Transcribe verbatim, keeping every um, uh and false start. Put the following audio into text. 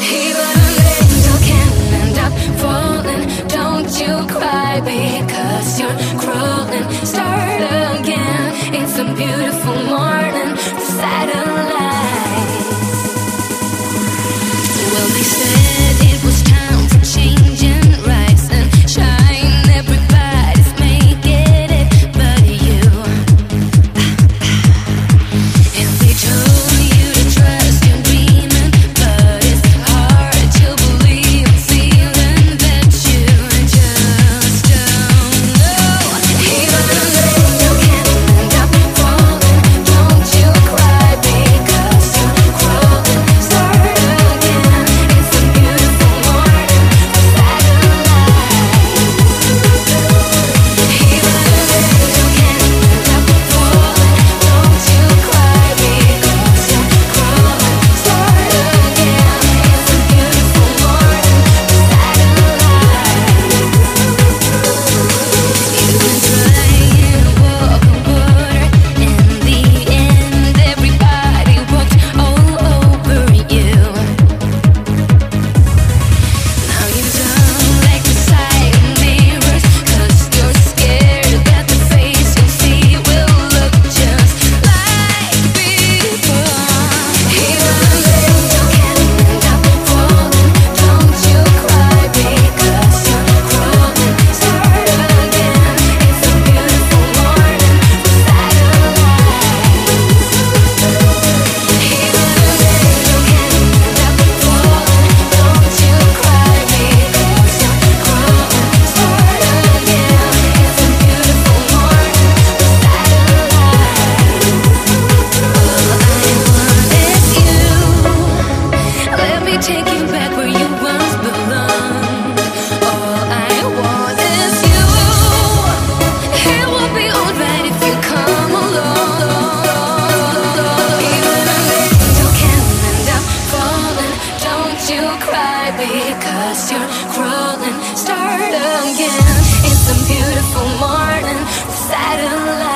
Even an angel can end up falling. Don't you cry because you're crawling. Start again. It's a beautiful morning. The satellite. Well, they said it was time for change and rise and shine. Everybody's making it but you. And they told you to trust your dreaming, but it's hard to believe and feeling that you just don't know. Even an angel can end up falling. Don't you cry because you're crawling. Start again. It's a beautiful morning. Satellite. Even an angel can end up falling. Don't you cry because you're crawling. Start again. It's a beautiful morning. Satellite. You've been trying to walk on water. In the end, everybody walked all over you. Now you don't like the sight of mirrors, 'cause you're scared that the face you'll see will look just like before. Even an angel can end up falling. Don't you cry because you're crawling. Start again. It's a beautiful morning. Satellite. Even an angel can end up falling. Don't you cry because you're crawling. Start again. It's a beautiful morning. Satellite. All I want is you. Let me take you back where you once belonged. All I want is you. It will be alright if you come along. Even an angel can end up falling. Don't you cry because you're crawling. Start again. It's a beautiful morning. Satellite.